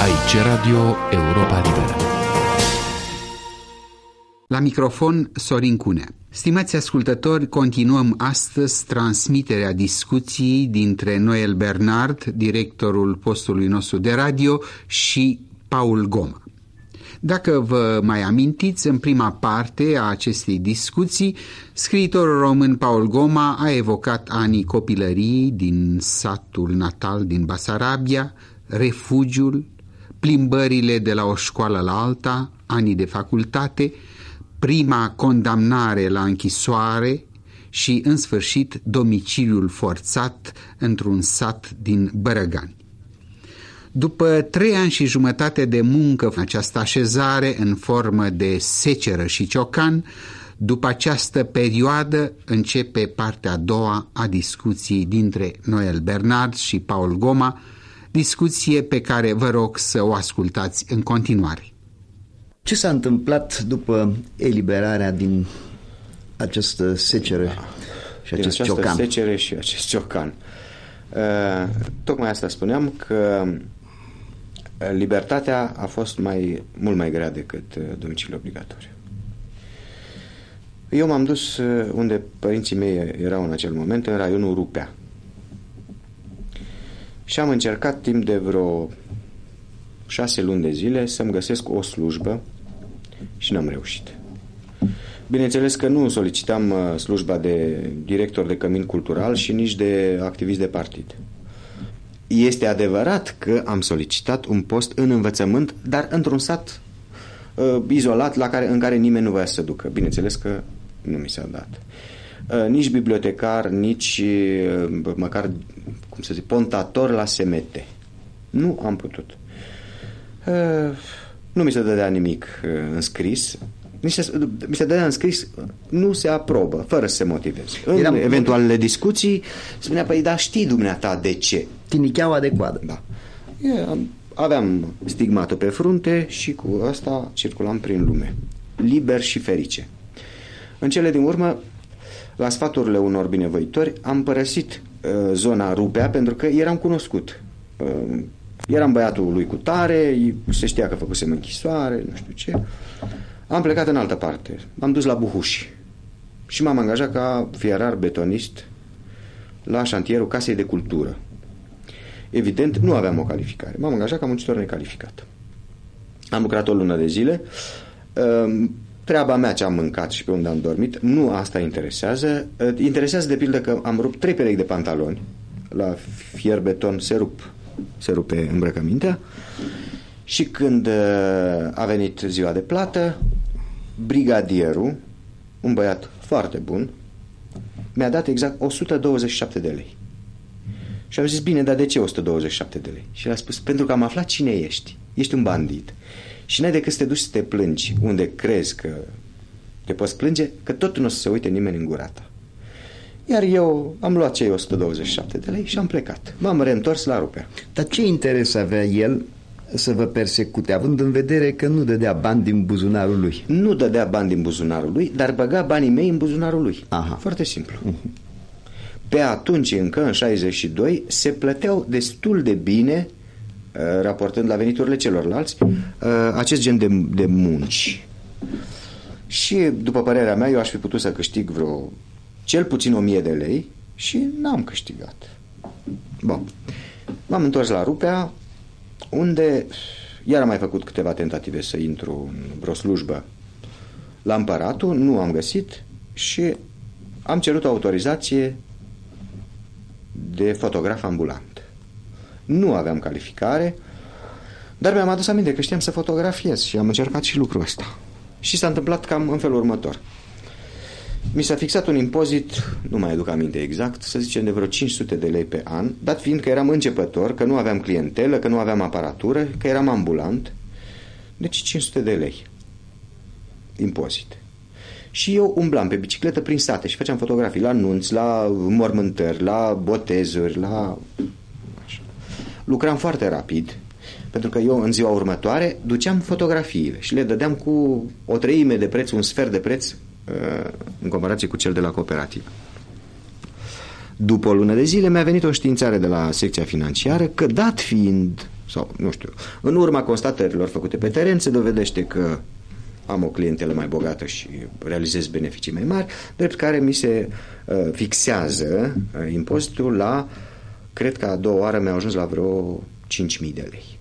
Aici Radio Europa Liberă. La microfon Sorin Cunea. Stimați ascultători, continuăm astăzi transmiterea discuției dintre Noel Bernard, directorul postului nostru de radio, și Paul Goma. Dacă vă mai amintiți, în prima parte a acestei discuții, scriitorul român Paul Goma a evocat anii copilăriei din satul natal din Basarabia, refugiul, plimbările de la o școală la alta, anii de facultate, prima condamnare la închisoare și, în sfârșit, domiciliul forțat într-un sat din Bărăgani. După 3 ani și jumătate de muncă în această așezare în formă de seceră și ciocan, după această perioadă începe partea a doua a discuției dintre Noel Bernard și Paul Goma, discuție pe care vă rog să o ascultați în continuare. Ce s-a întâmplat după eliberarea din această seceră și acest ciocan? Secere și acest ciocan. Tocmai asta spuneam, că libertatea a fost mult mai grea decât domiciliul obligatoriu. Eu m-am dus unde părinții mei erau în acel moment, în raionul Rupea. Și am încercat timp de vreo 6 luni de zile să-mi găsesc o slujbă și n-am reușit. Bineînțeles că nu solicitam slujba de director de cămin cultural și nici de activist de partid. Este adevărat că am solicitat un post în învățământ, dar într-un sat izolat în care nimeni nu voia să se ducă. Bineînțeles că nu mi s-a dat. Nici bibliotecar, nici măcar, pontator la SMT. Nu am putut. Nu mi se dădea nimic în scris. Mi se dădea în scris, nu se aprobă, fără să se motiveze. În eventualele discuții spunea, păi da, știi dumneata de ce. Tinicheaua de coadă. Da. Aveam stigmatul pe frunte și cu asta circulam prin lume, liber și ferice. În cele din urmă, la sfaturile unor binevoitori, am părăsit zona Rupea pentru că eram cunoscut. Eram băiatul lui cutare, se știa că făcusem închisoare, nu știu ce. Am plecat în altă parte, m-am dus la Buhuși și m-am angajat ca fierar betonist la șantierul Casei de Cultură. Evident, nu aveam o calificare, m-am angajat ca muncitor necalificat. Am lucrat o lună de zile. Treaba mea, ce am mâncat și pe unde am dormit, nu asta interesează. Interesează de pildă că am rupt 3 perechi de pantaloni. La fier beton se rupe îmbrăcămintea. Și când a venit ziua de plată, brigadierul, un băiat foarte bun, mi-a dat exact 127 de lei. Și am zis, bine, dar de ce 127 de lei? Și el a spus, pentru că am aflat cine ești. Ești un bandit. Și n-ai decât să te duci să te plângi unde crezi că te poți plânge, că tot nu o să se uite nimeni în gura ta. Iar eu am luat cei 127 de lei și am plecat. M-am reîntors la Rupea. Dar ce interes avea el să vă persecute, având în vedere că nu dădea bani din buzunarul lui? Nu dădea bani din buzunarul lui, dar băga banii mei în buzunarul lui. Aha. Foarte simplu. Pe atunci, încă în 62, se plăteau destul de bine, raportând la veniturile celorlalți, acest gen de munci. Și, după părerea mea, eu aș fi putut să câștig cel puțin 1000 de lei și n-am câștigat. Bun. M-am întors la Rupea, unde iar am mai făcut câteva tentative să intru în vreo slujbă la Împăratul, nu am găsit și am cerut autorizație de fotograf ambulant. Nu aveam calificare, dar mi-am adus aminte că știam să fotografiez și am încercat și lucrul ăsta. Și s-a întâmplat cam în felul următor. Mi s-a fixat un impozit, nu mai aduc aminte exact, să zicem de vreo 500 de lei pe an, dat fiind că eram începător, că nu aveam clientelă, că nu aveam aparatură, că eram ambulant. Deci 500 de lei impozit. Și eu umblam pe bicicletă prin sate și făceam fotografii la nunți, la mormântări, la botezuri, Așa. Lucram foarte rapid, pentru că eu în ziua următoare duceam fotografiile și le dădeam cu 1/3 de preț, un sfert de preț în comparație cu cel de la cooperativă. După o lună de zile mi-a venit o științare de la secția financiară că, dat fiind sau nu știu, în urma constatărilor făcute pe teren se dovedește că am o clientelă mai bogată și realizez beneficii mai mari, drept care mi se fixează impozitul la, cred că a doua oară mi-a ajuns la vreo 5.000 de lei.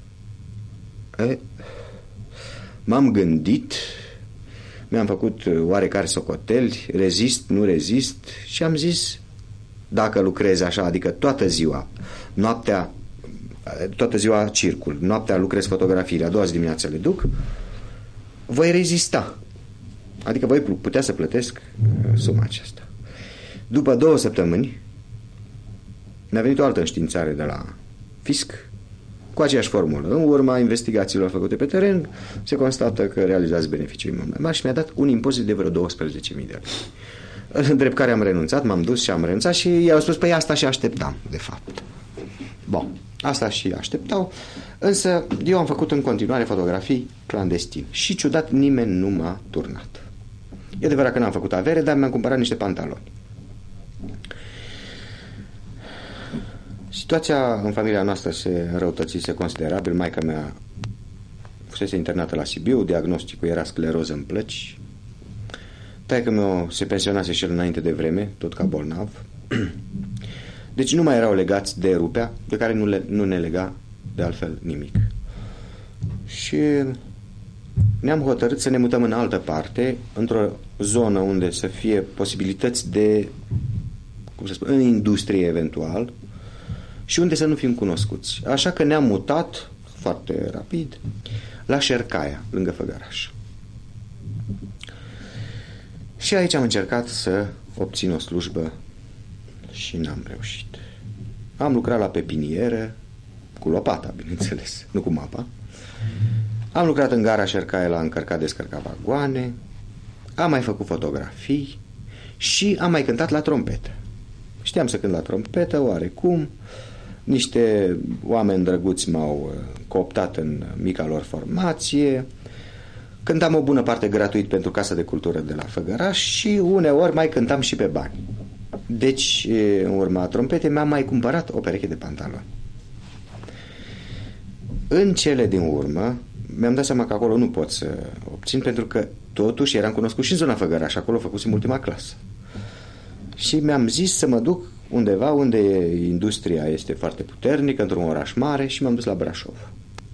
M-am gândit, mi-am făcut oarecare socoteli, rezist, nu rezist, și am zis, dacă lucrez așa, adică toată ziua, noaptea, toată ziua circul, noaptea lucrez fotografiile, a doua zi dimineața le duc, voi rezista. Adică voi putea să plătesc suma aceasta. După 2 săptămâni mi-a venit o altă înștiințare de la fisc cu aceeași formulă. În urma investigațiilor făcute pe teren se constată că realizați beneficii mai mari și mi-a dat un impozit de vreo 12.000 de lei. În drept care am renunțat, m-am dus și am renunțat și i-au spus, păi asta și așteptam, de fapt. Bun, asta și așteptau, însă eu am făcut în continuare fotografii clandestin și ciudat nimeni nu m-a turnat. E adevărat că n-am făcut avere, dar mi-am cumpărat niște pantaloni. Situația în familia noastră se înrăutățise considerabil. Maica mea fusese internată la Sibiu, diagnosticul era scleroză în plăci. Taică-meu se pensionase și el înainte de vreme, tot ca bolnav. Deci nu mai erau legați de rupea, de care nu ne lega de altfel nimic. Și ne-am hotărât să ne mutăm în altă parte, într-o zonă unde să fie posibilități de, cum să spun, în industrie eventual, și unde să nu fim cunoscuți. Așa că ne-am mutat foarte rapid la Șercaia, lângă Făgăraș. Și aici am încercat să obțin o slujbă și n-am reușit. Am lucrat la pepinieră, cu lopata, bineînțeles, nu cu mapa. Am lucrat în gara Șercaia la încărcat-descărcat vagoane, am mai făcut fotografii și am mai cântat la trompetă. Știam să cânt la trompetă, oarecum. Niște oameni drăguți m-au cooptat în mica lor formație. Cântam o bună parte gratuit pentru Casa de Cultură de la Făgăraș și uneori mai cântam și pe bani. Deci, în urma trompetei, mi-am mai cumpărat o pereche de pantaloni. În cele din urmă, mi-am dat seama că acolo nu pot să obțin, pentru că totuși eram cunoscut și în zona Făgăraș, acolo făcusem ultima clasă. Și mi-am zis să mă duc undeva unde industria este foarte puternică, într-un oraș mare, și m-am dus la Brașov.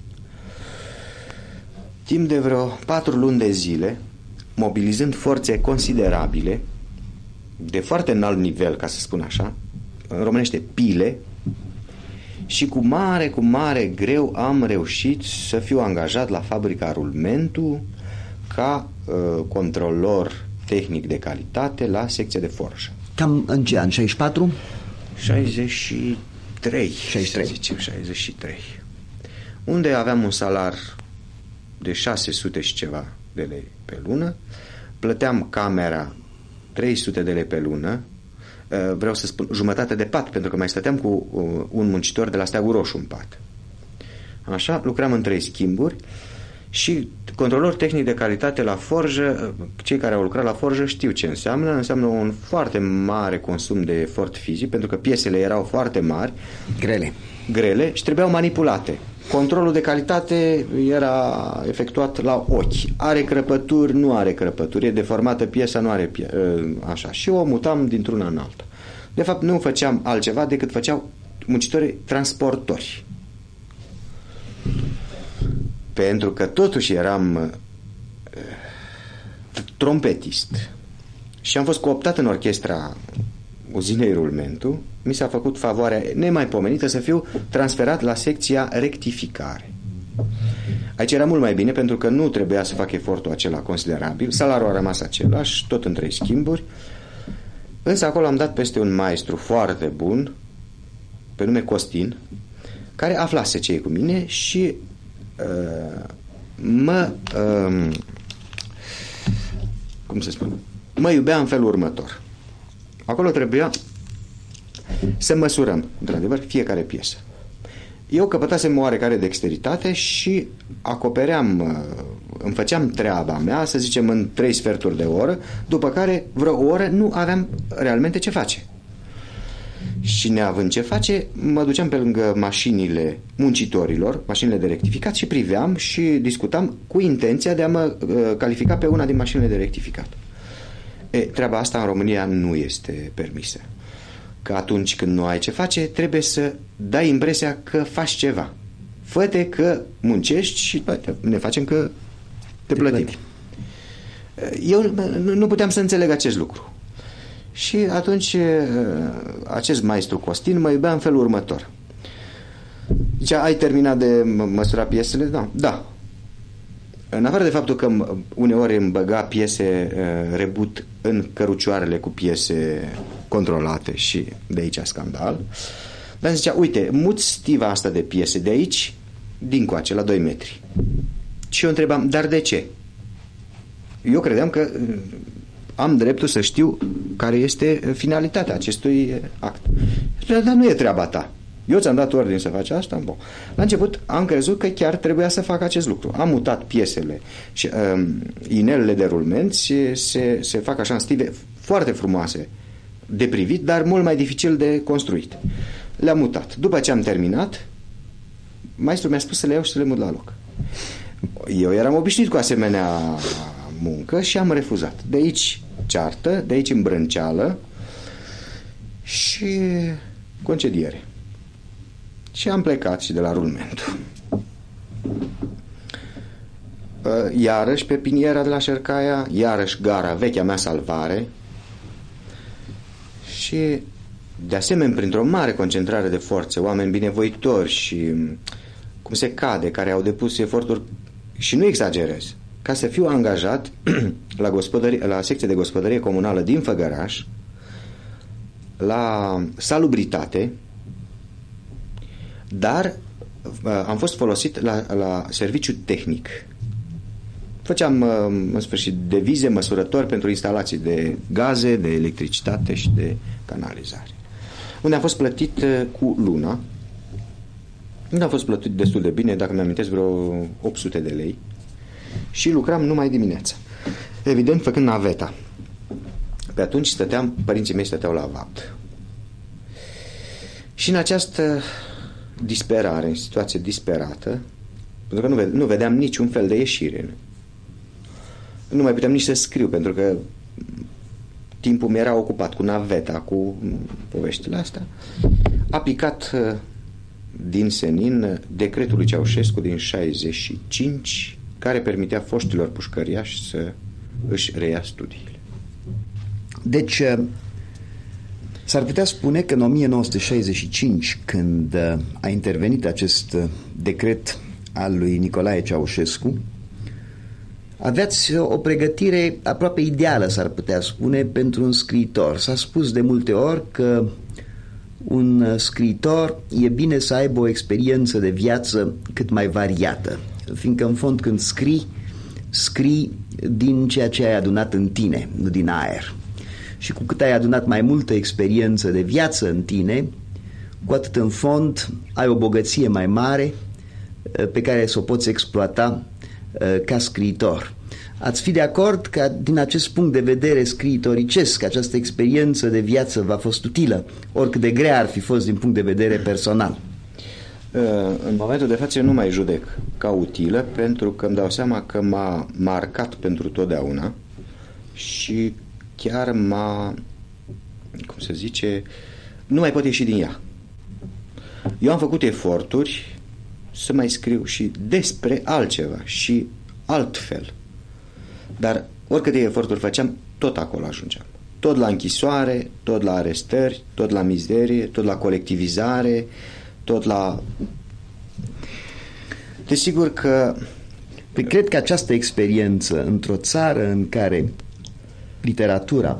Timp de vreo 4 luni de zile, mobilizând forțe considerabile, de foarte înalt nivel, ca să spun așa, în românește pile, și cu mare greu am reușit să fiu angajat la fabrica Rulmentu ca controlor tehnic de calitate la secția de forjă. Cam în ce an? 64? 63, să zicem, 63. Unde aveam un salar de 600 și ceva de lei pe lună, plăteam camera 300 de lei pe lună, vreau să spun jumătate de pat, pentru că mai stăteam cu un muncitor de la Steagul Roșu în pat. Așa, lucram în 3 schimburi și controlor tehnic de calitate la forjă, cei care au lucrat la forjă știu ce înseamnă. Înseamnă un foarte mare consum de efort fizic, pentru că piesele erau foarte mari, grele și trebuiau manipulate. Controlul de calitate era efectuat la ochi. Are crăpături, nu are crăpături, e deformată piesa, nu are așa. Și o mutam dintr-una în alta. De fapt, nu făceam altceva decât făceau muncitorii transportori. Pentru că totuși eram trompetist și am fost cooptat în orchestra uzinei Rulmentu, mi s-a făcut favoarea nemaipomenită să fiu transferat la secția rectificare. Aici era mult mai bine, pentru că nu trebuia să fac efortul acela considerabil, salariul a rămas același, tot în 3 schimburi, însă acolo am dat peste un maestru foarte bun, pe nume Costin, care aflase ce e cu mine și mă iubea în felul următor. Acolo trebuia să măsurăm, într-adevăr, fiecare piesă. Eu căpătasem o oarecare dexteritate și acopeream, îmi făceam treaba mea, să zicem, în 3 sferturi de oră, după care vreo oră nu aveam realmente ce face. Și neavând ce face, mă duceam pe lângă mașinile muncitorilor, mașinile de rectificat, și priveam și discutam cu intenția de a mă califica pe una din mașinile de rectificat. Treaba asta în România nu este permisă. Că atunci când nu ai ce face, trebuie să dai impresia că faci ceva. Fă-te că muncești și ne facem că te plătim. Eu nu puteam să înțeleg acest lucru. Și atunci acest maestru Costin mă iubea în felul următor. Zicea, ai terminat de măsurat piesele? Da. În afară de faptul că uneori îmi băga piese rebut în cărucioarele cu piese controlate și de aici scandal, dar zicea, uite, muți stiva asta de piese de aici dincoace, la 2 metri. Și eu întrebam, dar de ce? Eu credeam că am dreptul să știu care este finalitatea acestui act. Dar nu e treaba ta. Eu ți-am dat ordine să faci asta? Bun. La început am crezut că chiar trebuia să fac acest lucru. Am mutat piesele și inelele de rulment se fac așa în stive foarte frumoase de privit, dar mult mai dificil de construit. Le-am mutat. După ce am terminat, maestrul mi-a spus să le iau și să le mut la loc. Eu eram obișnuit cu asemenea muncă și am refuzat. De aici ceartă, de aici îmbrânceală și concediere. Și am plecat și de la rulmentul. Iarăși pe piniera de la Șercaia, iarăși gara, vechea mea salvare, și de asemenea printr-o mare concentrare de forțe, oameni binevoitori și cum se cade, care au depus eforturi, și nu exagerez, ca să fiu angajat la secția de gospodărie comunală din Făgăraș, la salubritate, dar am fost folosit la serviciu tehnic. Făceam în sfârșit devize, măsurători pentru instalații de gaze, de electricitate și de canalizare, unde am fost plătit cu luna. Unde am fost plătit destul de bine, dacă mi-amintesc, vreo 800 de lei, și lucram numai dimineața, evident făcând naveta. Pe atunci părinții mei stăteau la vapt. Și în această disperare, în situație disperată, pentru că nu vedeam niciun fel de ieșire, nu mai puteam nici să scriu, pentru că timpul mi era ocupat cu naveta, cu poveștile astea, a picat din senin decretul lui Ceaușescu din 65, care permitea foștilor pușcăriași să își reia studiile. Deci s-ar putea spune că în 1965, când a intervenit acest decret al lui Nicolae Ceaușescu, aveați o pregătire aproape ideală, s-ar putea spune, pentru un scriitor. S-a spus de multe ori că un scriitor e bine să aibă o experiență de viață cât mai variată, fiindcă în fond când scrii din ceea ce ai adunat în tine, nu din aer. Și cu cât ai adunat mai multă experiență de viață în tine, cu atât în fond ai o bogăție mai mare pe care să o poți exploata ca scriitor. Ați fi de acord că din acest punct de vedere scriitoricesc această experiență de viață v-a fost utilă, oricât de grea ar fi fost din punct de vedere personal? În momentul de față nu mai judec ca utilă, pentru că îmi dau seama că m-a marcat pentru totdeauna și chiar cum se zice, nu mai pot ieși din ea. Eu am făcut eforturi să mai scriu și despre altceva și altfel, dar oricâte eforturi făceam, tot acolo ajungeam. Tot la închisoare, tot la arestări, tot la mizerie, tot la colectivizare, tot la... Desigur că... Cred că această experiență într-o țară în care literatura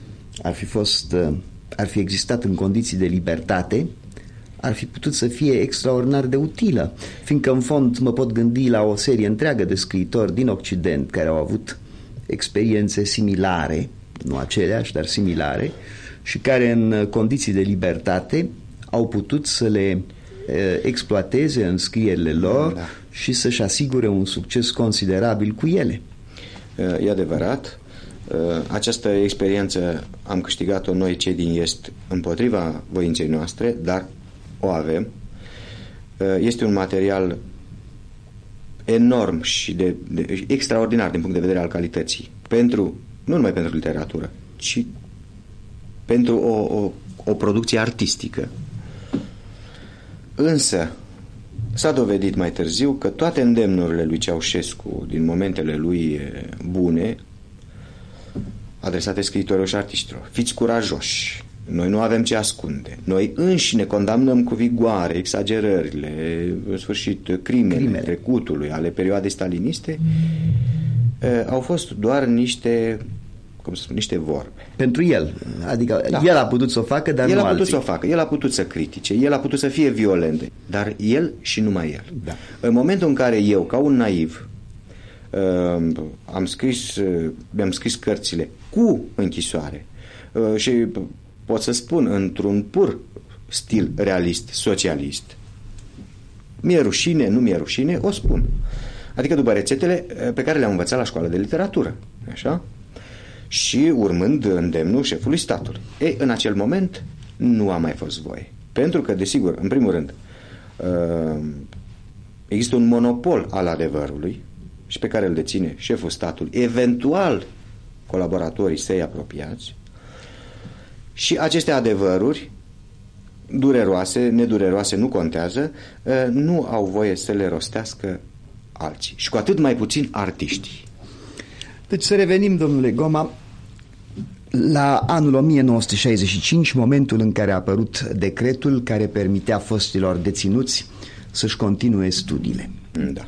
ar fi existat în condiții de libertate, ar fi putut să fie extraordinar de utilă, fiindcă în fond mă pot gândi la o serie întreagă de scriitori din Occident care au avut experiențe similare, nu aceleași, dar similare, și care în condiții de libertate au putut să le exploateze în scrierile lor, da, și să-și asigure un succes considerabil cu ele. E adevărat. Această experiență am câștigat-o noi, cei din Est, împotriva voinței noastre, dar o avem. Este un material enorm și de extraordinar din punct de vedere al calității, nu numai pentru literatură, ci pentru o producție artistică. Însă s-a dovedit mai târziu că toate îndemnurile lui Ceaușescu din momentele lui bune, adresate scriitorilor și artiștilor: fiți curajoși, noi nu avem ce ascunde, noi înșine condamnăm cu vigoare exagerările, în sfârșit crimele trecutului, ale perioadei staliniste, au fost doar niște vorbe. Pentru el, adică da. El a putut să o facă, dar nu alții. El a putut să critique, el a putut să fie violent, dar el și numai el. Da. În momentul în care eu, ca un naiv, mi-am scris cărțile cu închisoare și pot să spun într-un pur stil realist, socialist, mi-e rușine, nu mi-e rușine, o spun. Adică după rețetele pe care le-am învățat la școală de literatură, așa? Și urmând îndemnul șefului statului. Ei, în acel moment nu a mai fost voie. Pentru că, desigur, în primul rând, există un monopol al adevărului și pe care îl deține șeful statului, eventual colaboratorii săi apropiați, și aceste adevăruri, dureroase, nedureroase, nu contează, nu au voie să le rostească alții. Și cu atât mai puțin artiștii. Deci să revenim, domnule Goma, la anul 1965, momentul în care a apărut decretul care permitea fostilor deținuți să-și continue studiile. Da.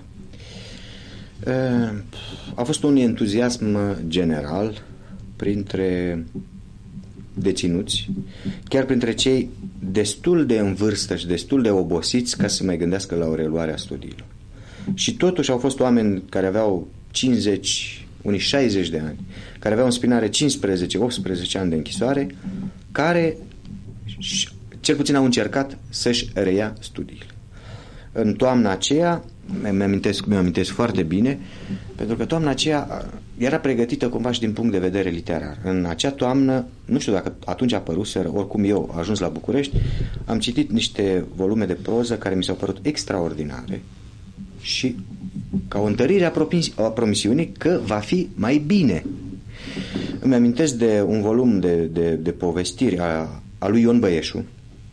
A fost un entuziasm general printre deținuți, chiar printre cei destul de în vârstă și destul de obosiți ca să mai gândească la o reluare a studiilor. Și totuși au fost oameni care aveau 50, unii 60 de ani, care aveau în spinare 15-18 ani de închisoare, care cel puțin au încercat să-și reia studiile. În toamna aceea, mi-amintesc foarte bine, pentru că toamna aceea era pregătită cumva și din punct de vedere literar. În acea toamnă, nu știu dacă atunci apăruseră, oricum eu, ajuns la București, am citit niște volume de proză care mi s-au părut extraordinare și ca o întărire a promisiunii că va fi mai bine. Îmi amintesc de un volum de povestiri a lui Ion Băieșu,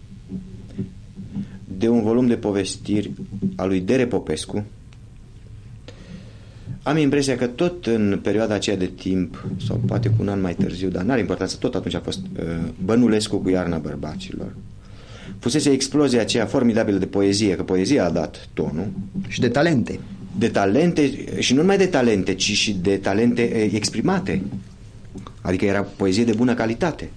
de un volum de povestiri a lui Dere Popescu. Am impresia că tot în perioada aceea de timp, sau poate cu un an mai târziu, dar n-are importanță, tot atunci a fost Bănulescu cu Iarna bărbaților. Fusese explozia aceea formidabilă de poezie, că poezia a dat tonul. Și de talente. De talente, și nu numai de talente, ci și de talente exprimate. Adică era poezie de bună calitate.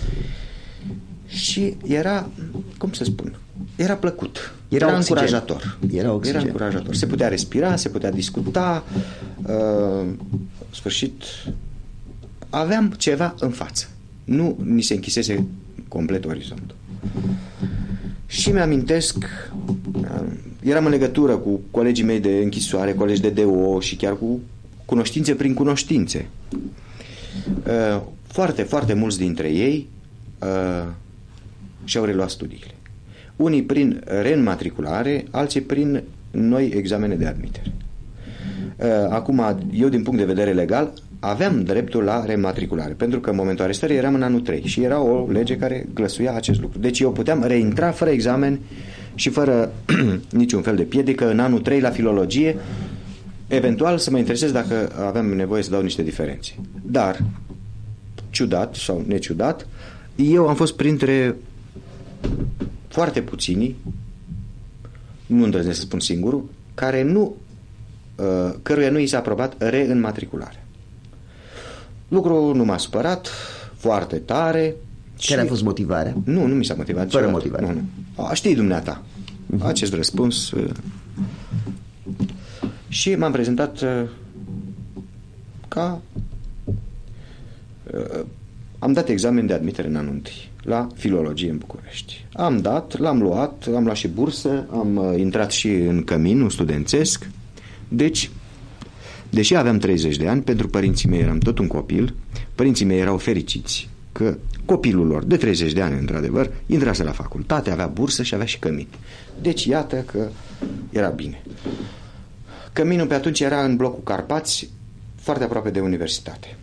Și era, cum să spun, era plăcut. Era încurajator. Era încurajator. Se putea respira, se putea discuta. În sfârșit, aveam ceva în față. Nu ni se închisese complet orizontul. Și mi-amintesc, eram în legătură cu colegii mei de închisoare, colegi de DO și chiar cu cunoștințe prin cunoștințe. Foarte, foarte mulți dintre ei și-au reluat studiile. Unii prin reînmatriculare, alții prin noi examene de admitere. Acum, eu din punct de vedere legal aveam dreptul la reînmatriculare, pentru că în momentul arestării eram în anul 3 și era o lege care glăsuia acest lucru. Deci eu puteam reintra fără examen și fără niciun fel de piedică în anul 3 la filologie, eventual să mă interesez dacă aveam nevoie să dau niște diferențe. Dar, ciudat sau neciudat, eu am fost printre foarte puțini, nu îndrăznesc să spun singurul, căruia nu i s-a aprobat reînmatricularea. Lucrul nu m-a supărat foarte tare. Care a fost motivarea? Nu mi s-a motivat. Fără motivare. Nu. Știi dumneata acest răspuns. Și m-am prezentat ca am dat examen de admitere în anul 1 la filologie în București. Am dat, l-am luat și bursă, am intrat și în căminul studențesc. Deci, deși aveam 30 de ani, pentru părinții mei eram tot un copil, Părinții mei erau fericiți că copilul lor, de 30 de ani, într-adevăr, intrase la facultate, avea bursă și avea și cămin. Deci, iată că era bine. Căminul pe atunci era în blocul Carpați, foarte aproape de universitate.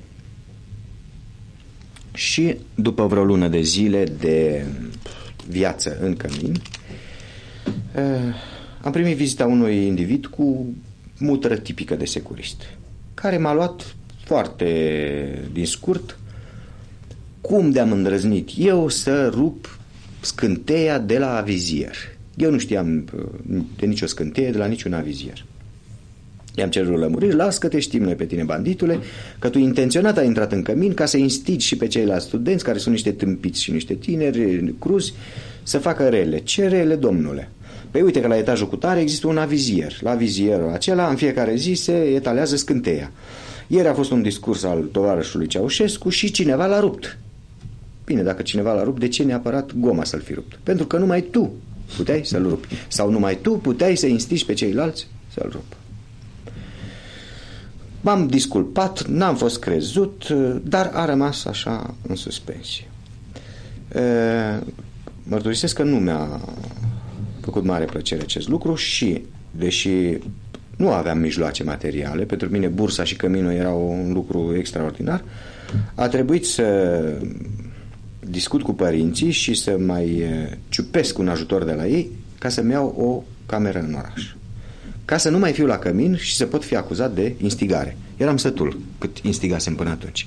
Și după vreo lună de zile de viață în cămin, am primit vizita unui individ cu mutră tipică de securist, care m-a luat foarte din scurt cum de-am îndrăznit eu să rup scânteia de la avizier. Eu nu știam de nicio scânteie, de la niciun avizier. I-am cerut lămuriri: las că te știm noi pe tine, banditule, că tu intenționat ai intrat în cămin ca să instigi și pe ceilalți studenți, care sunt niște tâmpiți și niște tineri cruzi, să facă rele. Ce rele, domnule? Păi uite că la etajul cu tare există un avizier. La avizierul acela, în fiecare zi, se etalează scânteia. Ieri a fost un discurs al tovarășului Ceaușescu și cineva l-a rupt. Bine, dacă cineva l-a rupt, de ce neapărat goma să-l fi rupt? Pentru că numai tu puteai să-l rupi. Sau numai tu puteai să instigi pe ceilalți să-l rupă. M-am disculpat, n-am fost crezut, dar a rămas așa în suspensie. Mărturisesc că nu mi-a făcut mare plăcere acest lucru și, deși nu aveam mijloace materiale, pentru mine bursa și căminul erau un lucru extraordinar, a trebuit să discut cu părinții și să mai ciupesc un ajutor de la ei ca să-mi iau o cameră în oraș, ca să nu mai fiu la cămin și să pot fi acuzat de instigare. Eram sătul cât instigasem până atunci.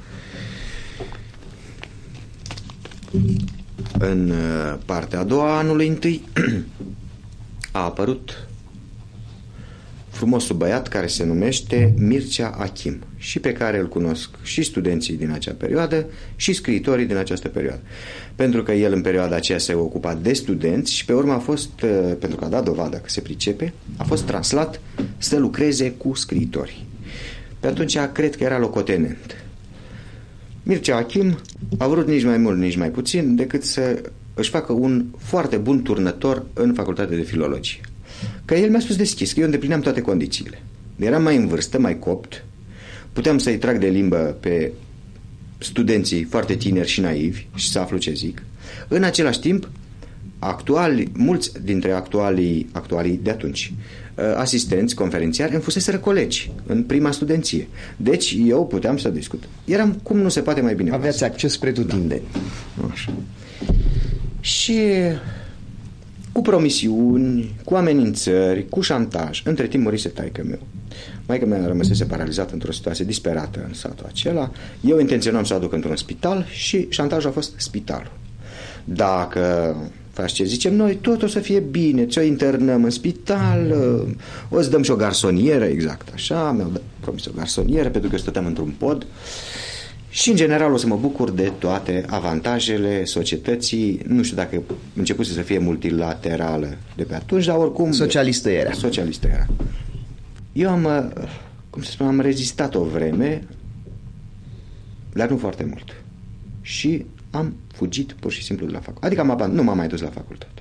În partea a doua a anului întâi a apărut frumosul băiat care se numește Mircea Achim și pe care îl cunosc și studenții din acea perioadă și scriitorii din această perioadă. Pentru că el în perioada aceea se ocupa de studenți și pe urmă a fost, pentru că a dat dovadă că se pricepe, a fost translat să lucreze cu scriitorii. Pe atunci cred că era locotenent. Mircea Achim a vrut nici mai mult, nici mai puțin decât să își facă un foarte bun turnător în facultatea de filologie. Că el mi-a spus deschis că eu îndeplineam toate condițiile. Eram mai în vârstă, mai copt, puteam să-i trag de limbă pe studenții foarte tineri și naivi și să aflu ce zic. În același timp, mulți dintre actualii de atunci, asistenți, conferențiari, îmi fuseseră colegi în prima studenție. Deci eu puteam să discut. Eram cum nu se poate mai bine. Aveați acces pretutindeni. Da. Așa. Și cu promisiuni, cu amenințări, cu șantaj. Între timp murise taică meu. Maică mea rămăsese paralizată într-o situație disperată în satul acela. Eu intenționam să o aduc într-un spital și șantajul a fost spitalul. Dacă faci ce zicem noi, tot o să fie bine, ți-o internăm în spital, o să dăm și o garsonieră, exact așa, mi-au promis o garsonieră pentru că eu stăteam într-un pod și în general o să mă bucur de toate avantajele societății, nu știu dacă începuse să fie multilaterală de pe atunci, dar oricum socialistă era. Socialistă era. Eu am rezistat o vreme, dar nu foarte mult. Și am fugit pur și simplu de la facultate. Adică nu m-am mai dus la facultate.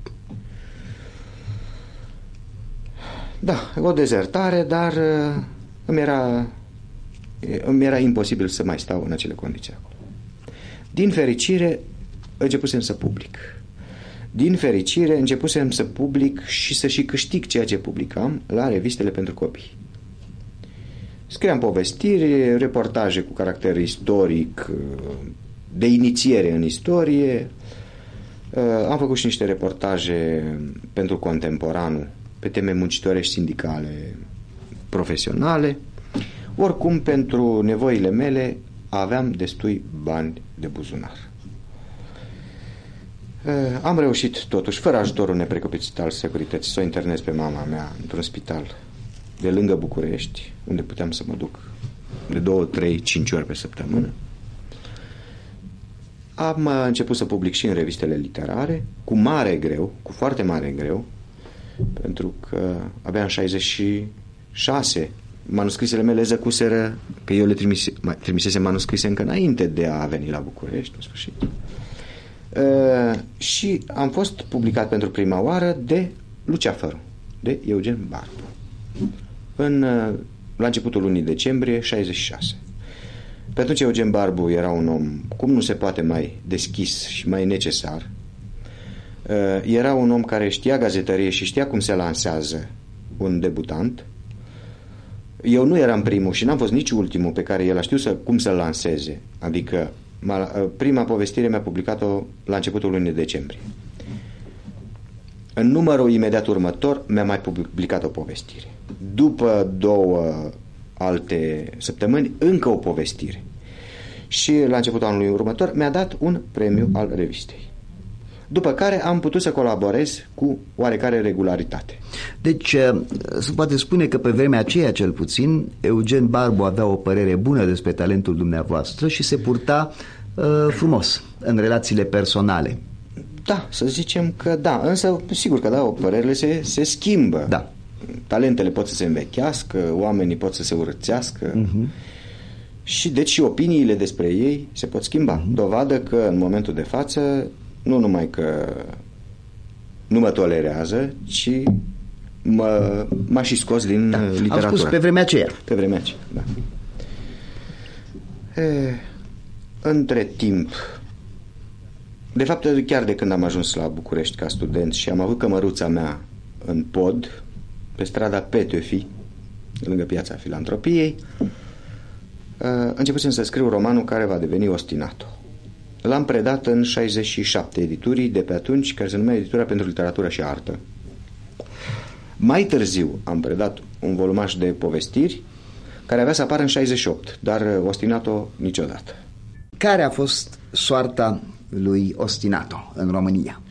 Da, o dezertare, dar îmi era imposibil să mai stau în acele condiții acolo. Din fericire, începusem să public. Din fericire, începusem să public și să și câștig ceea ce publicam la revistele pentru copii. Scriam povestiri, reportaje cu caracter istoric, de inițiere în istorie. Am făcut și niște reportaje pentru Contemporanul pe teme muncitorești sindicale profesionale. Oricum, pentru nevoile mele aveam destui bani de buzunar. Am reușit totuși, fără ajutorul neprecopețit al securității, să o internez pe mama mea într-un spital de lângă București, unde puteam să mă duc de 2, 3, 5 ori pe săptămână. Am început să public și în revistele literare, cu mare greu, cu foarte mare greu, pentru că abia în 66 manuscrisele mele zăcuseră, că eu le trimisesem manuscrise încă înainte de a veni la București, în sfârșit. Și am fost publicat pentru prima oară de Luceafărul, de Eugen Barbu, la începutul lunii decembrie 66. Pe atunci Eugen Barbu era un om cum nu se poate mai deschis și mai necesar. Era un om care știa gazetărie și știa cum se lansează un debutant. Eu nu eram primul și n-am fost nici ultimul pe care el a știut cum să-l lanseze. Adică prima povestire mi-a publicat-o la începutul lunii decembrie. În numărul imediat următor mi-a mai publicat o povestire. După 2 alte săptămâni, încă o povestire. Și la începutul anului următor mi-a dat un premiu al revistei. După care am putut să colaborez cu oarecare regularitate. Deci se poate spune că pe vremea aceea, cel puțin, Eugen Barbu avea o părere bună despre talentul dumneavoastră și se purta frumos în relațiile personale. Da, să zicem că da, însă sigur că da, părerile se schimbă. Da. Talentele pot să se învechească, oamenii pot să se urățească. Și deci și opiniile despre ei se pot schimba. Dovadă că în momentul de față nu numai că nu mă tolerează, ci m-a și scos din literatură. Am spus pe vremea aceea. Pe vremea aceea, da. Între timp, de fapt chiar de când am ajuns la București ca student și am avut cămăruța mea în pod, pe strada Petefi, lângă Piața Filantropiei, începusem să scriu romanul care va deveni Ostinato. L-am predat în 67 editurii de pe atunci, care se numea Editura pentru Literatură și Artă. Mai târziu am predat un volumaș de povestiri care avea să apară în 68, dar Ostinato niciodată. Care a fost soarta lui Ostinato în România?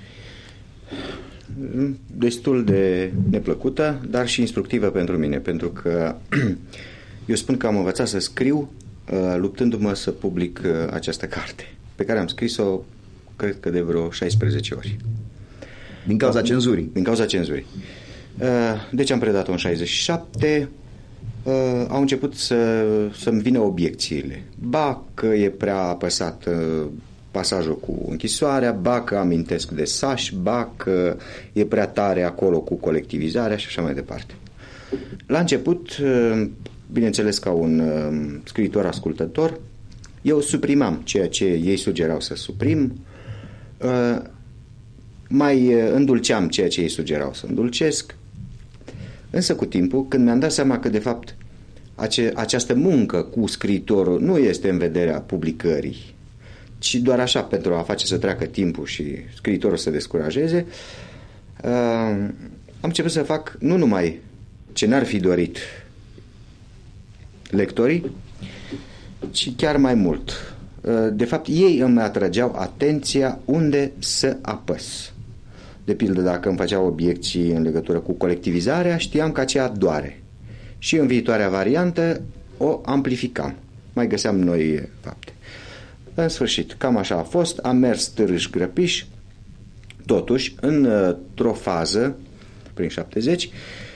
Destul de neplăcută, dar și instructivă pentru mine, pentru că eu spun că am învățat să scriu luptându-mă să public această carte, pe care am scris-o, cred că de vreo 16 ori. Din cauza cenzurii? Din cauza cenzurii. Deci am predat-o în 67, au început să-mi vină obiecțiile. Ba că e prea apăsat pasajul cu închisoarea, ba că amintesc de Saș, ba că e prea tare acolo cu colectivizarea și așa mai departe. La început, bineînțeles ca un scriitor ascultător, eu suprimam ceea ce ei sugerau să suprim, mai îndulceam ceea ce ei sugerau să îndulcesc, însă cu timpul, când mi-am dat seama că de fapt această muncă cu scriitorul nu este în vederea publicării, ci doar așa pentru a face să treacă timpul și scriitorul să descurajeze, am început să fac nu numai ce n-ar fi dorit lectorii, ci chiar mai mult. De fapt, ei îmi atrageau atenția unde să apăs. De pildă, dacă îmi făceau obiecții în legătură cu colectivizarea, știam că aceea doare. Și în viitoarea variantă o amplificam. Mai găseam noi fapte. În sfârșit, cam așa a fost. Am mers târâș grăpiș. Totuși, într-o fază, prin 70,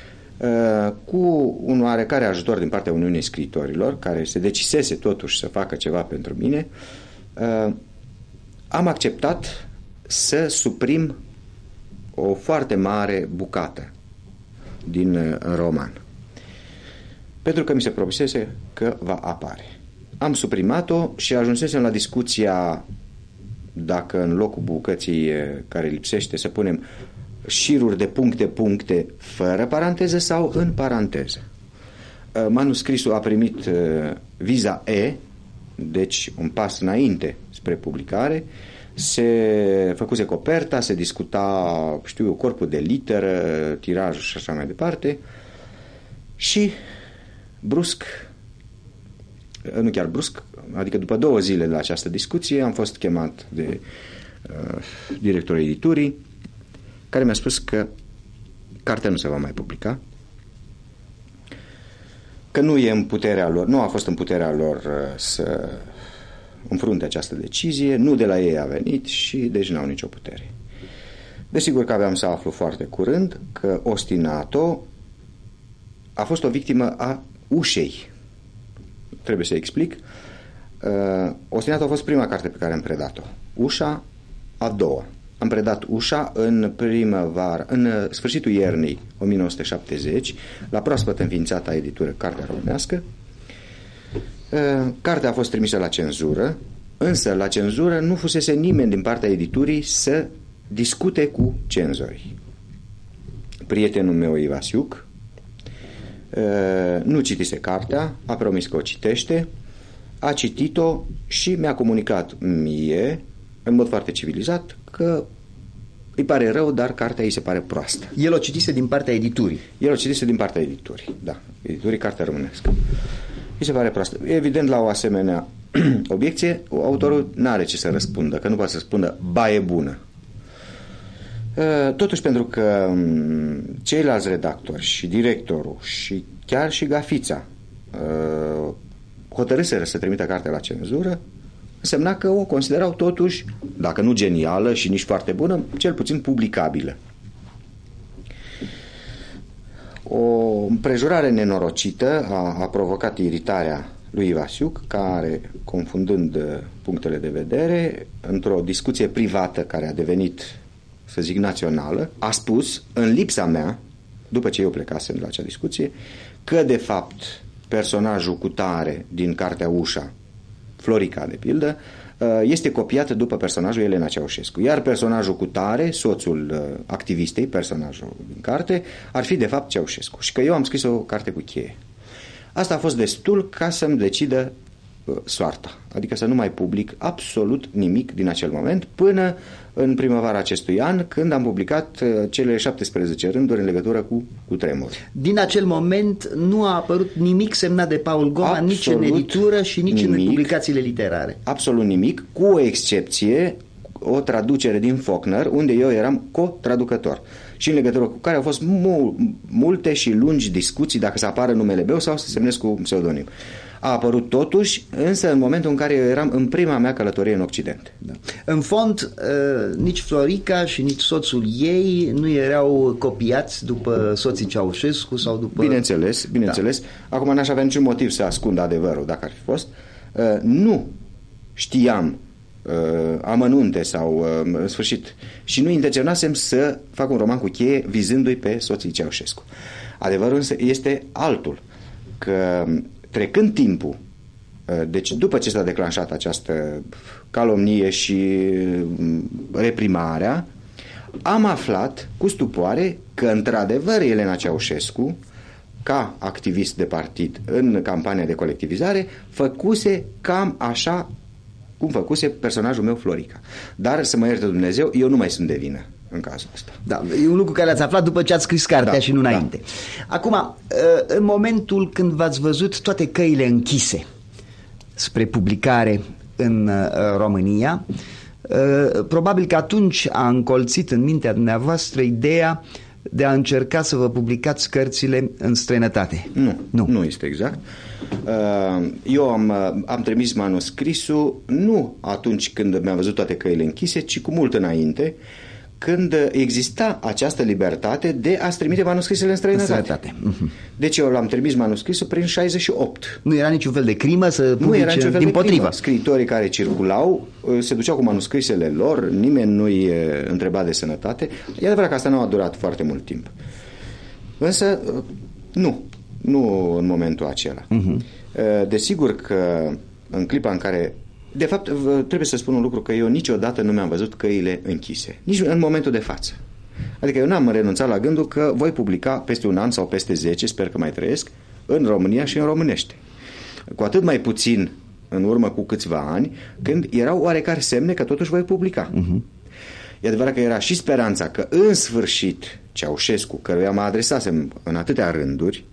cu un oarecare ajutor din partea Uniunii Scriitorilor, care se decisese totuși să facă ceva pentru mine, am acceptat să suprim o foarte mare bucată din roman. Pentru că mi se promisese că va apare. Am suprimat-o și ajunsesem la discuția dacă în locul bucății care lipsește să punem șiruri de puncte fără paranteză sau în paranteză. Manuscrisul a primit viza E, deci un pas înainte spre publicare, se făcuse coperta, se discuta, corpul de literă, tirajul și așa mai departe și brusc, nu chiar brusc, adică după 2 zile de la această discuție am fost chemat de directorul editurii, care mi-a spus că cartea nu se va mai publica, că nu e în puterea lor, nu a fost în puterea lor să înfrunte această decizie, nu de la ei a venit și deci n-au nicio putere. Desigur că aveam să aflu foarte curând că Ostinato a fost o victimă a ușei. Trebuie să explic. Ostinato a fost prima carte pe care am predat-o. Ușa a doua. Am predat Ușa în primăvară, în sfârșitul iernii 1970, la proaspăt înființata editură Cartea Românească, Cartea a fost trimisă la cenzură, însă la cenzură nu fusese nimeni din partea editurii să discute cu cenzorii. Prietenul meu, Ivasiuc, nu citise cartea, a promis că o citește, a citit-o și mi-a comunicat mie, în mod foarte civilizat, că îi pare rău, dar cartea îi se pare proastă. El o citise din partea editurii. El o citise din partea editurii, da, editurii Cartea Românească. Îi se pare proastă. Evident, la o asemenea obiecție, autorul n-are ce să răspundă, că nu poate să spună, ba, e bună. Totuși, pentru că ceilalți redactori și directorul și chiar și Gafița hotărâseră să trimită cartea la cenzură, însemna că o considerau totuși, dacă nu genială și nici foarte bună, cel puțin publicabilă. O împrejurare nenorocită a provocat iritarea lui Ivasiuc, care, confundând punctele de vedere, într-o discuție privată care a devenit, să zic, națională, a spus, în lipsa mea, după ce eu plecasem la acea discuție, că, de fapt, personajul cutare din cartea Ușa, Florica, de pildă, este copiat după personajul Elena Ceaușescu. Iar personajul cutare, soțul activistei, personajul din carte, ar fi de fapt Ceaușescu. Și că eu am scris o carte cu cheie. Asta a fost destul ca să-mi decidă soarta. Adică să nu mai public absolut nimic din acel moment până în primăvara acestui an, când am publicat cele 17 rânduri în legătură cu tremur. Din acel moment nu a apărut nimic semnat de Paul Goma, absolut nici în editură și nici nimic, în publicațiile literare. Absolut nimic, cu o excepție, o traducere din Faulkner, unde eu eram co-traducător. Și în legătură cu care au fost multe și lungi discuții dacă să apară numele meu sau să semnez cu pseudonim. A apărut totuși, însă în momentul în care eu eram în prima mea călătorie în Occident. Da. În fond, nici Florica și nici soțul ei nu erau copiați după soții Ceaușescu sau după... Bineînțeles. Da. Acum n-aș avea niciun motiv să ascund adevărul, dacă ar fi fost. Nu știam amănunte sau în sfârșit și nu intenționasem să fac un roman cu cheie vizându-i pe soții Ceaușescu. Adevărul însă este altul, că trecând timpul, deci după ce s-a declanșat această calomnie și reprimarea, am aflat cu stupoare că într-adevăr Elena Ceaușescu, ca activist de partid în campania de colectivizare, făcuse cam așa cum făcuse personajul meu Florica. Dar, să mă ierte Dumnezeu, eu nu mai sunt de vină în cazul ăsta. Da, e un lucru care ați aflat după ce ați scris cartea, da, și nu înainte. Da. Acum, în momentul când v-ați văzut toate căile închise spre publicare în România, probabil că atunci a încolțit în mintea dumneavoastră ideea de a încerca să vă publicați cărțile în străinătate. Nu este exact. Eu am trimis manuscrisul nu atunci când mi-am văzut toate căile închise, ci cu mult înainte, când exista această libertate de a-ți trimite manuscrisele în străinătate. Deci eu l-am trimis manuscrisul prin 68. Nu era niciun fel de crimă să publice, dimpotrivă. Scriitorii care circulau se duceau cu manuscrisele lor, nimeni nu-i întreba de sănătate. E adevărat că asta nu a durat foarte mult timp. Însă nu în momentul acela. Desigur că în clipa în care... De fapt, trebuie să spun un lucru, că eu niciodată nu mi-am văzut căile închise. Nici în momentul de față. Adică eu n-am renunțat la gândul că voi publica peste un an sau peste 10, sper că mai trăiesc, în România și în românește. Cu atât mai puțin în urmă cu câțiva ani, când erau oarecare semne că totuși voi publica. E adevărat că era și speranța că în sfârșit Ceaușescu, căruia mă adresasem în atâtea rânduri,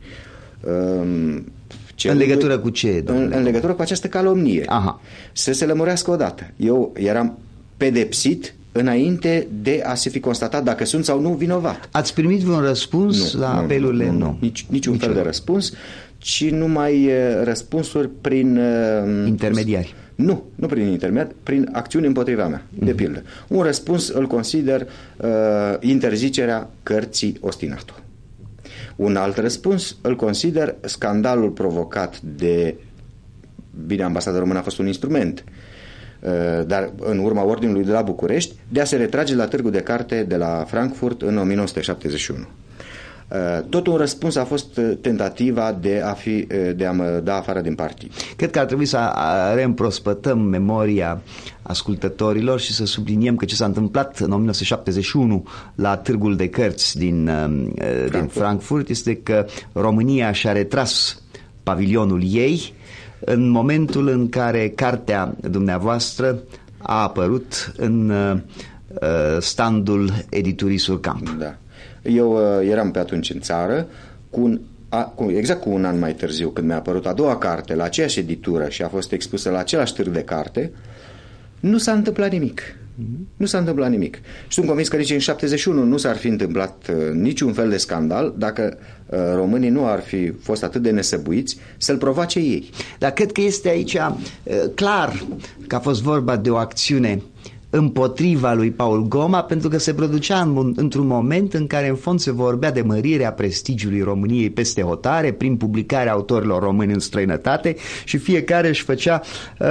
în legătură cu ce, domnule? În legătură cu această calomnie. Aha. Să se lămurească odată. Eu eram pedepsit înainte de a se fi constatat dacă sunt sau nu vinovat. Ați primit vreun răspuns la apelurile? Nu. Niciun fel de răspuns, ci numai răspunsuri prin... intermediari. Nu prin intermediari, prin acțiuni împotriva mea, de pildă. Un răspuns îl consider interzicerea cărții Ostinato. Un alt răspuns îl consider scandalul provocat de... Bine, ambasada română a fost un instrument, dar în urma ordinului de la București de a se retrage la târgul de carte de la Frankfurt în 1971. Tot un răspuns a fost tentativa de a mă da afară din partid. Cred că ar trebui să reîmprospătăm memoria ascultătorilor și să subliniem că ce s-a întâmplat în 1971 la Târgul de Cărți din Frankfurt este că România și-a retras pavilionul ei în momentul în care cartea dumneavoastră a apărut în standul editurii Surkamp. Da. Eu eram pe atunci în țară, exact cu un an mai târziu, când mi-a apărut a doua carte la aceeași editură și a fost expusă la același târg de carte, nu s-a întâmplat nimic. Nu s-a întâmplat nimic. Și sunt convins că nici în 71 nu s-ar fi întâmplat niciun fel de scandal dacă românii nu ar fi fost atât de nesăbuiți să-l provoace ei. Dar cred că este aici clar că a fost vorba de o acțiune împotriva lui Paul Goma, pentru că se producea într-un moment în care în fond se vorbea de mărirea prestigiului României peste hotare prin publicarea autorilor români în străinătate și fiecare își făcea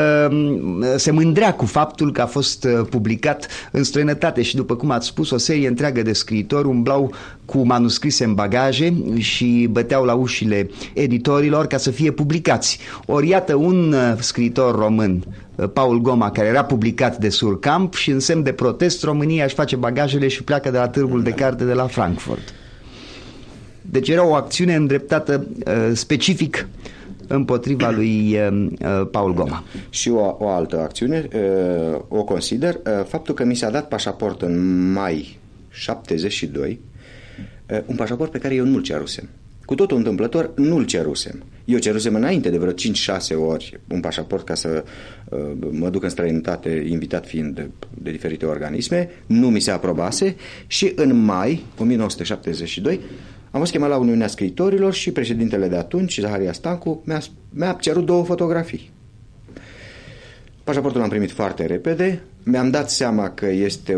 se mândrea cu faptul că a fost publicat în străinătate și, după cum ați spus, o serie întreagă de scriitori umblau cu manuscrise în bagaje și băteau la ușile editorilor ca să fie publicați. Ori iată un scriitor român, Paul Goma, care era publicat de Surkamp și în semn de protest România își face bagajele și pleacă de la Târgul de Carte de la Frankfurt. Deci era o acțiune îndreptată specific împotriva lui Paul Goma. Și o altă acțiune o consider faptul că mi s-a dat pașaport în mai 72, un pașaport pe care eu nu-l cerusem. Cu totul întâmplător, nu-l cerusem. Eu cerusem înainte de vreo 5-6 ori un pașaport ca să mă duc în străinătate, invitat fiind de diferite organisme, nu mi se aprobase și în mai 1972 am fost chemat la Uniunea Scriitorilor și președintele de atunci, Zaharia Stancu, mi-a cerut 2 fotografii. Pașaportul l-am primit foarte repede, mi-am dat seama că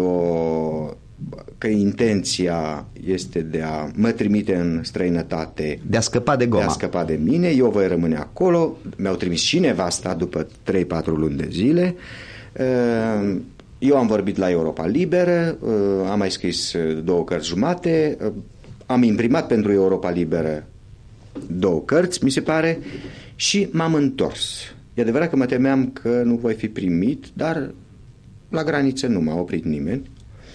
că intenția este de a mă trimite în străinătate, de a scăpa de Goma, de a scăpa de mine, eu voi rămâne acolo. Mi-au trimis și nevasta după 3-4 luni de zile. Eu am vorbit la Europa Liberă, am mai scris 2 cărți jumate, am imprimat pentru Europa Liberă 2 cărți, mi se pare, și m-am întors. E adevărat că mă temeam că nu voi fi primit, dar la graniță nu m-a oprit nimeni.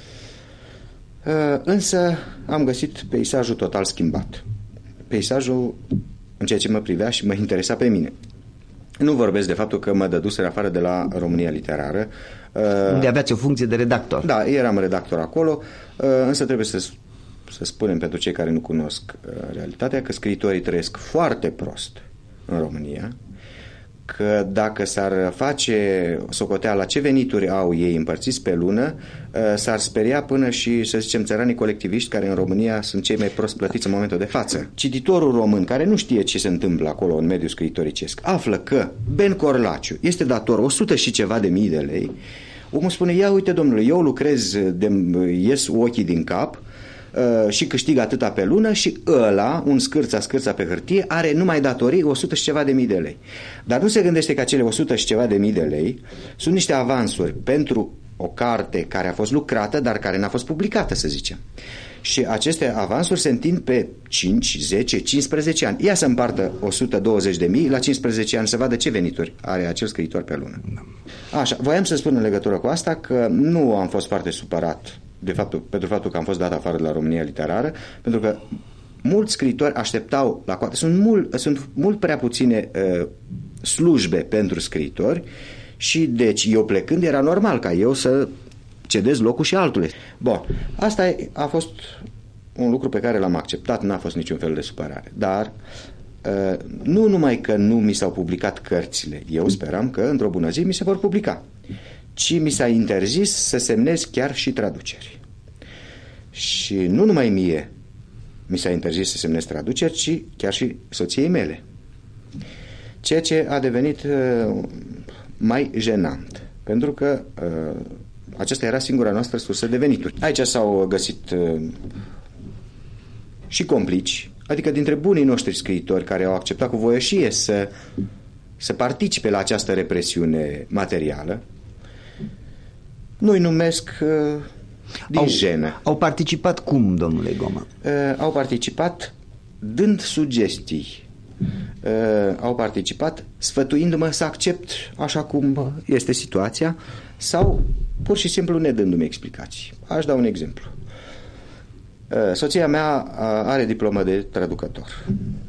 Însă am găsit peisajul total schimbat. Peisajul în ceea ce mă privea și mă interesa pe mine. Nu vorbesc de faptul că mă dăduseră afară de la România Literară. Unde aveați o funcție de redactor. Da, eram redactor acolo, însă trebuie să spunem pentru cei care nu cunosc realitatea că scriitorii trăiesc foarte prost în România, că dacă s-ar face socoteala ce venituri au ei împărțiți pe lună, s-ar speria până și, să zicem, țăranii colectiviști care în România sunt cei mai prost plătiți în momentul de față. Cititorul român care nu știe ce se întâmplă acolo în mediul scriitoricesc află că Ben Corlaciu este dator 100 și ceva de mii de lei. Omul spune, ia uite domnule, eu lucrez, ies ochii din cap și câștig atâta pe lună și ăla, un scârța pe hârtie, are numai datorii 100 și ceva de mii de lei. Dar nu se gândește că acele 100 și ceva de mii de lei sunt niște avansuri pentru o carte care a fost lucrată, dar care n-a fost publicată, să zicem. Și aceste avansuri se întind pe 5, 10, 15 ani. Ia să împartă 120 de mii la 15 ani să vadă ce venituri are acel scriitor pe lună. Așa, voiam să spun în legătură cu asta că nu am fost foarte supărat pentru faptul că am fost dat afară de la România Literară, pentru că mulți scriitori așteptau la coadă. Sunt mult prea puține slujbe pentru scriitori și deci eu plecând era normal ca eu să cedez locul și altului. Bun, asta a fost un lucru pe care l-am acceptat, n-a fost niciun fel de supărare, dar nu numai că nu mi s-au publicat cărțile, eu speram că într-o bună zi mi se vor publica, ci mi s-a interzis să semnez chiar și traduceri. Și nu numai mie mi s-a interzis să semnez traduceri, ci chiar și soției mele. Ceea ce a devenit mai jenant, pentru că aceasta era singura noastră sursă de venituri. Aici s-au găsit și complici, adică dintre bunii noștri scriitori care au acceptat cu voioșie să participe la această represiune materială. Nu-i numesc din jenă. Au participat cum, domnule Goma? Au participat dând sugestii. Au participat sfătuindu-mă să accept așa cum este situația sau pur și simplu nedându-mi explicații. Aș da un exemplu. Soția mea are diplomă de traducător.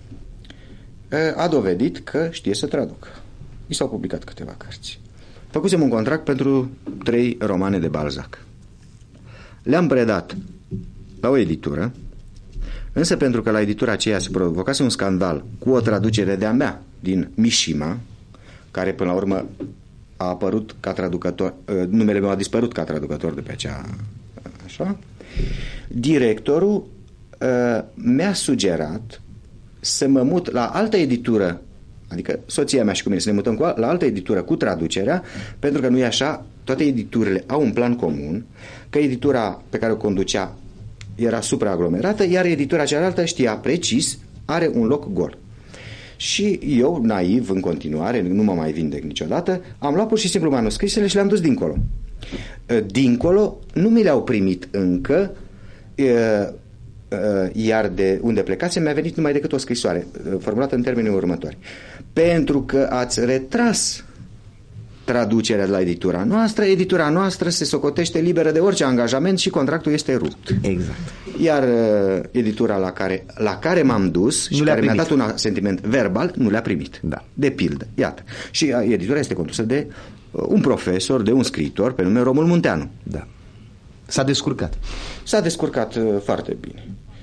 A dovedit că știe să traducă. I s-au publicat câteva cărți. Făcusem un contract pentru 3 romane de Balzac. Le-am predat la o editură, însă pentru că la editura aceea se provocase un scandal cu o traducere de-a mea din Mishima, care până la urmă a apărut ca traducător, numele meu a dispărut ca traducător de pe acea, așa, directorul mi-a sugerat să mă mut la altă editură, adică soția mea și cu mine să ne mutăm la altă editură cu traducerea, pentru că nu e așa, toate editurile au un plan comun, că editura pe care o conducea era supraaglomerată, iar editura cealaltă știa precis, are un loc gol. Și eu, naiv în continuare, nu mă mai vindec niciodată, am luat pur și simplu manuscrisele și le-am dus dincolo. Dincolo nu mi le-au primit încă, iar de unde plecase mi-a venit numai decât o scrisoare formulată în termenii următori. Pentru că ați retras traducerea de la editura noastră se socotește liberă de orice angajament și contractul este rupt. Exact. Iar editura la care m-am dus și care mi-a dat un sentiment verbal, nu le-a primit. Da. De pildă, iată. Și editura este condusă de un profesor, de un scriitor pe nume Romul Munteanu. Da. S-a descurcat. S-a descurcat foarte bine.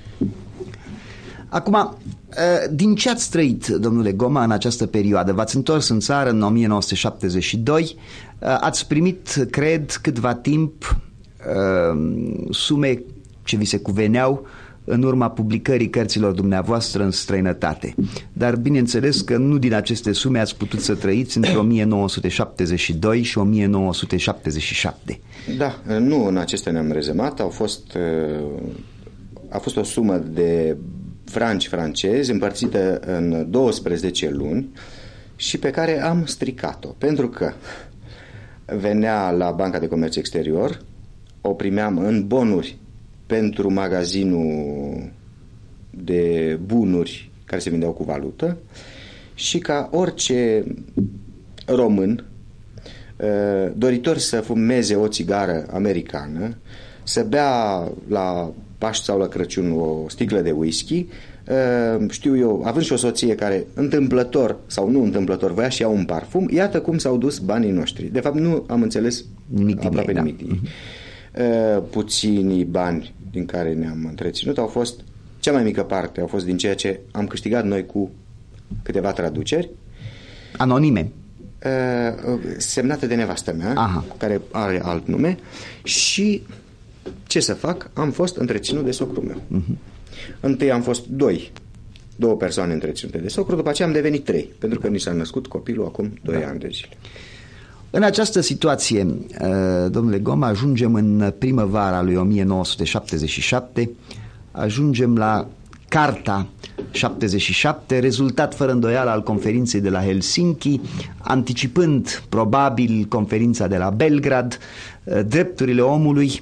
Acum, din ce ați trăit, domnule Goma, în această perioadă? V-ați întors în țară în 1972, ați primit, cred, câtva timp sume ce vi se cuveneau în urma publicării cărților dumneavoastră în străinătate. Dar bineînțeles că nu din aceste sume ați putut să trăiți între 1972 și 1977. Da, nu în acestea ne-am rezemat. A fost o sumă de franci francezi împărțită în 12 luni și pe care am stricat-o, pentru că venea la Banca de Comerț Exterior, o primeam în bonuri pentru magazinul de bunuri care se vindeau cu valută și ca orice român doritor să fumeze o țigară americană, să bea la Paști sau la Crăciun o sticlă de whisky, știu eu, având și o soție care întâmplător sau nu întâmplător voia și ia un parfum, iată cum s-au dus banii noștri. De fapt nu am înțeles aproape nimic din ei. Puținii bani din care ne-am întreținut au fost, cea mai mică parte au fost din ceea ce am câștigat noi cu câteva traduceri anonime, semnate de nevastă mea, care are alt nume. Și ce să fac? Am fost întreținut de socrul meu. Întâi am fost două persoane întreținute de socru, după aceea am devenit 3, pentru că ni s-a născut copilul acum 2 ani de zile. În această situație, domnule Goma, ajungem în primăvara lui 1977, ajungem la Carta 77, rezultat fără îndoială al conferinței de la Helsinki, anticipând probabil conferința de la Belgrad. Drepturile omului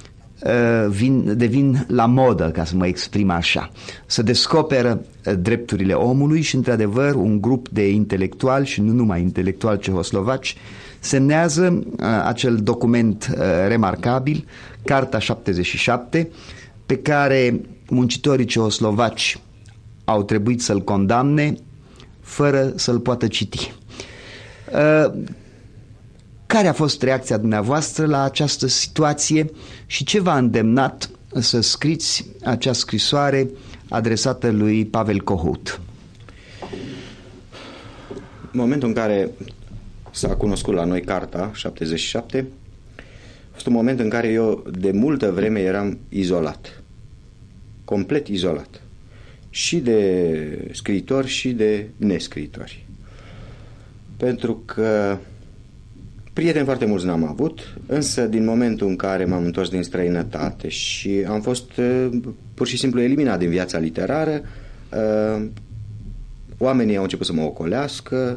devin la modă, ca să mă exprim așa. Se descoperă drepturile omului și, într-adevăr, un grup de intelectuali și nu numai intelectuali cehoslovaci semnează acel document remarcabil, Carta 77, pe care muncitorii cehoslovaci au trebuit să-l condamne fără să-l poată citi. Care a fost reacția dumneavoastră la această situație și ce v-a îndemnat să scriți acea scrisoare adresată lui Pavel Kohut? În momentul în care s-a cunoscut la noi Carta 77, a fost un moment în care eu de multă vreme eram izolat, complet izolat, și de scriitori și de nescriitori. Pentru că prieteni foarte mulți n-am avut, însă din momentul în care m-am întors din străinătate și am fost pur și simplu eliminat din viața literară, oamenii au început să mă ocolească,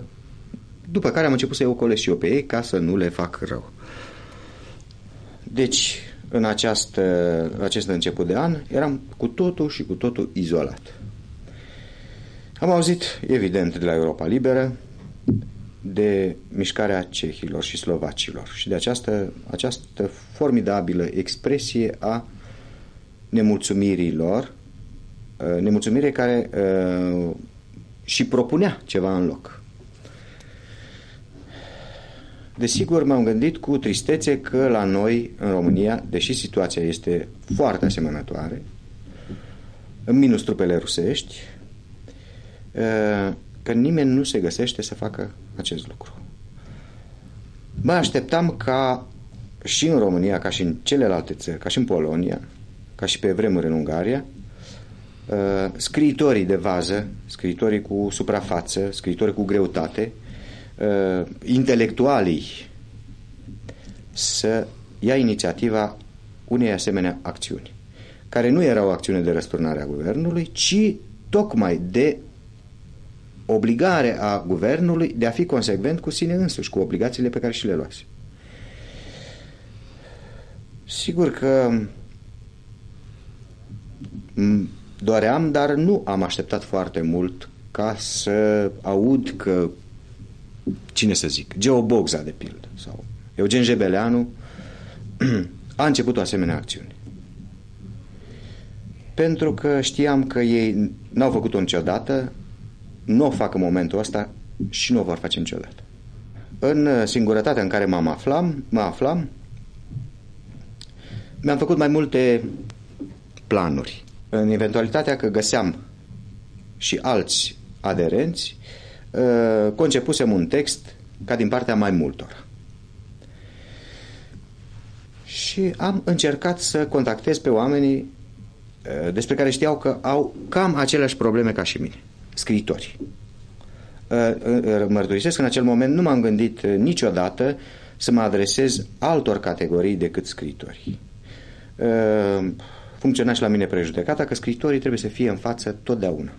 după care am început să-i ocolesc și eu pe ei ca să nu le fac rău. Deci, în acest început de an, eram cu totul și cu totul izolat. Am auzit, evident, de la Europa Liberă, de mișcarea cehilor și slovacilor și de această formidabilă expresie a nemulțumirii lor, nemulțumire care și propunea ceva în loc. Desigur, m-am gândit cu tristețe că la noi, în România, deși situația este foarte asemănătoare, în minus trupele rusești, că nimeni nu se găsește să facă acest lucru. Mă așteptam ca și în România, ca și în celelalte țări, ca și în Polonia, ca și pe vremuri în Ungaria, scriitorii de vază, scriitorii cu suprafață, scriitorii cu greutate, intelectualii să ia inițiativa unei asemenea acțiuni, care nu era o acțiune de răsturnare a guvernului, ci tocmai de obligare a guvernului de a fi consecvent cu sine însuși, cu obligațiile pe care și le luase. Sigur că doream, dar nu am așteptat foarte mult ca să aud că, cine să zic, Geo Bogza, de pildă, sau Eugen Jebeleanu a început o asemenea acțiune. Pentru că știam că ei n-au făcut-o niciodată, nu o fac în momentul ăsta și nu o vor face niciodată. În singurătatea în care mă aflam, mi-am făcut mai multe planuri. În eventualitatea că găseam și alți aderenți, concepusem un text ca din partea mai multor. Și am încercat să contactez pe oamenii despre care știau că au cam aceleași probleme ca și mine, scriitori. Mărturisesc că în acel moment nu m-am gândit niciodată să mă adresez altor categorii decât scriitorii. Funcționa și la mine prejudecata că scriitorii trebuie să fie în față totdeauna.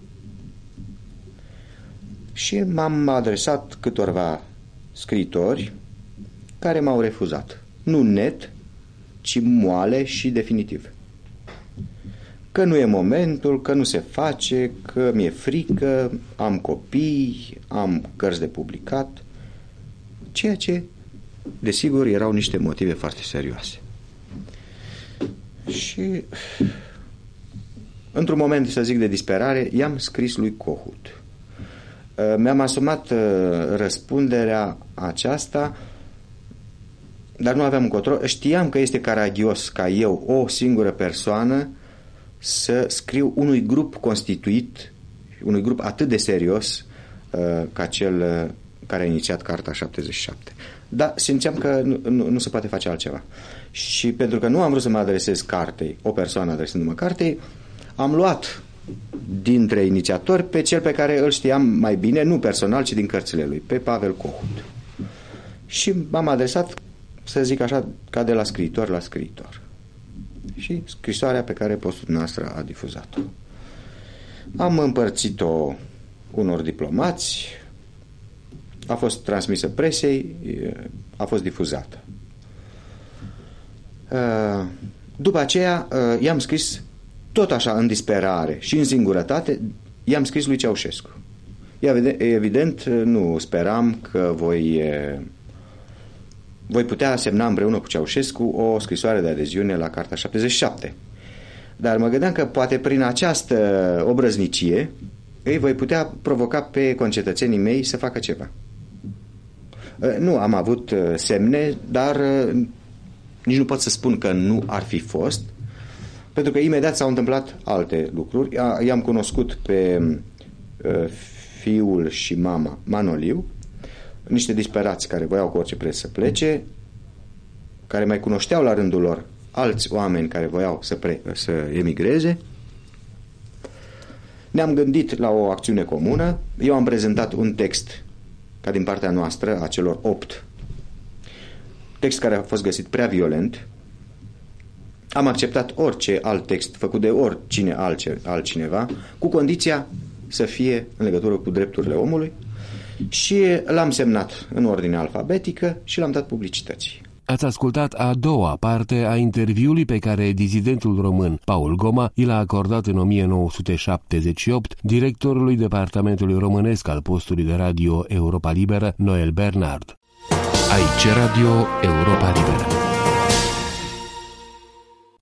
Și m-am adresat câtorva scriitori care m-au refuzat. Nu net, ci moale și definitiv. Că nu e momentul, că nu se face, că mi-e frică, am copii, am cărți de publicat, ceea ce, desigur, erau niște motive foarte serioase. Și, într-un moment, să zic, de disperare, i-am scris lui Kohut. Mi-am asumat răspunderea aceasta, dar nu aveam încotro. Știam că este caragios ca eu, o singură persoană, să scriu unui grup constituit, unui grup atât de serios ca cel care a inițiat Carta 77. Dar simțeam că nu se poate face altceva. Și pentru că nu am vrut să mă adresez cartei, o persoană adresându-mă cartei, am luat dintre inițiatori pe cel pe care îl știam mai bine, nu personal, ci din cărțile lui, pe Pavel Kohut. Și m-am adresat, să zic așa, ca de la scriitor la scriitor. Și scrisoarea pe care postul noastră a difuzat-o. Am împărțit-o unor diplomați, a fost transmisă presei, a fost difuzată. După aceea i-am scris tot așa în disperare și în singurătate, i-am scris lui Ceaușescu. Evident, nu speram că voi putea semna împreună cu Ceaușescu o scrisoare de adeziune la Carta 77. Dar mă gândeam că poate prin această obrăznicie îi voi putea provoca pe concetățenii mei să facă ceva. Nu am avut semne, dar nici nu pot să spun că nu ar fi fost, pentru că imediat s-au întâmplat alte lucruri. I-am cunoscut pe fiul și mama Manoliu, niște disperați care voiau cu orice preț să plece, care mai cunoșteau la rândul lor alți oameni care voiau să emigreze. Ne-am gândit la o acțiune comună. Eu am prezentat un text ca din partea noastră, a celor 8, text care a fost găsit prea violent. Am acceptat orice alt text făcut de oricine altcineva, cu condiția să fie în legătură cu drepturile omului, și l-am semnat în ordine alfabetică și l-am dat publicității. Ați ascultat a doua parte a interviului pe care dizidentul român Paul Goma i l-a acordat în 1978 directorului Departamentului Românesc al postului de radio Europa Liberă, Noel Bernard. Aici Radio Europa Liberă.